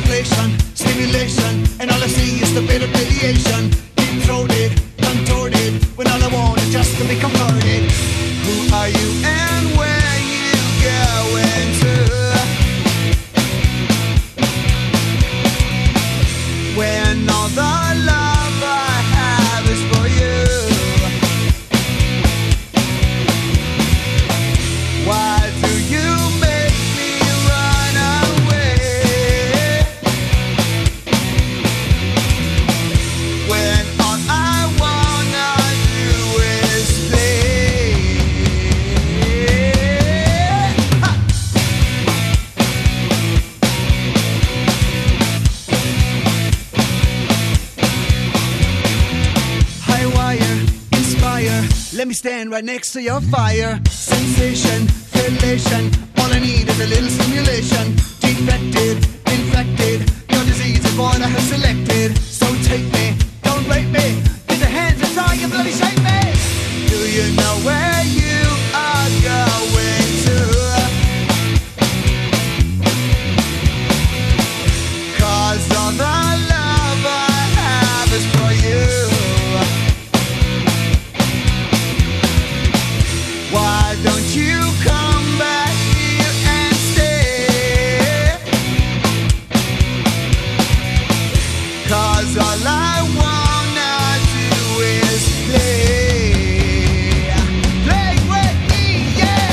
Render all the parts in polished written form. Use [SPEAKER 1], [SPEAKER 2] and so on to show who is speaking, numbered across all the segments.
[SPEAKER 1] inflation, stimulation, and all I see is the bit of radiation. Deep-throated, contorted, when all I want is just to be converted. Who are you and where you going to? When all the love I have is for you. Why do you make me run away? When all I wanna do is play. Ha! High wire, inspire. Let me stand right next to your fire. Sensation, elation. All I need is a little stimulation. Defected, infected. No disease is what I have selected. So take me, don't rape me. Get the hands inside your bloody shape me. Do you know where you are going to? 'Cause all the love I have is for you. Why don't you come back here and stay? 'Cause all I wanna do is play. Play with me, yeah!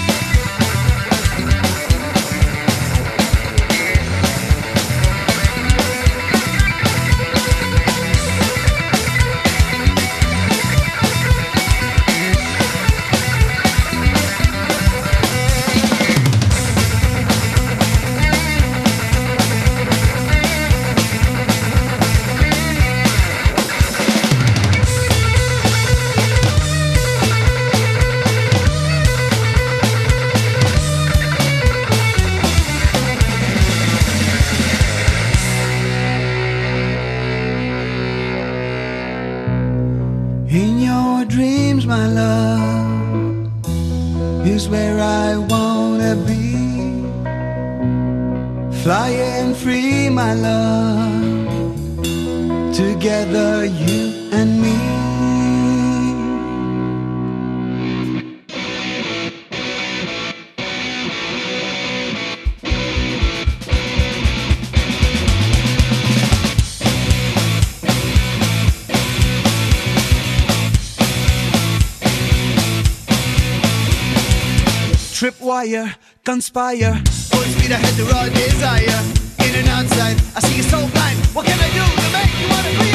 [SPEAKER 1] In your dreams, my love, is where I wanna be. Flying free, my love, together you and me. Tripwire, conspire, full speed ahead, the raw desire. In and outside, I see you so blind. What can I do to make you wanna?